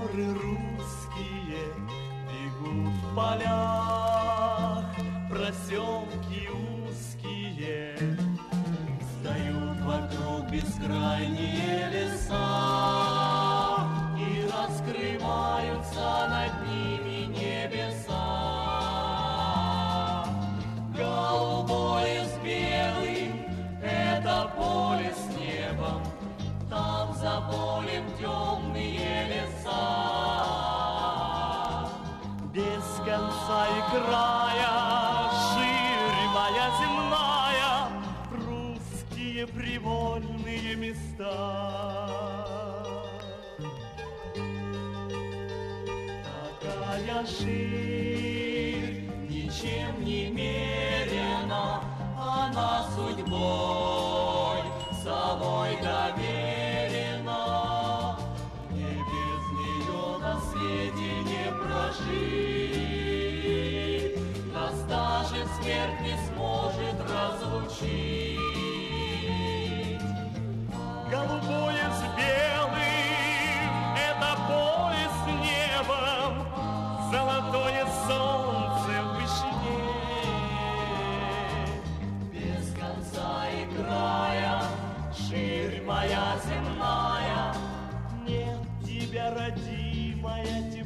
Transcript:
горы русские бегут в полях, проселки узкие, встают вокруг бескрайние леса, и раскрываются над ними небеса. Голубое с белым — это поле с небом, там за полем темные леса. Без конца и края ширь моя земная, русские привольные места. Такая ширь ничем не мерена, она судьбой самой доверена. Мне без нее на свете не прожить, нас даже смерть не сможет разлучить. Голубое с белым — это поле с небом, золотое солнце в вышине. Без конца и края ширь моя земная, нет тебя, родимая,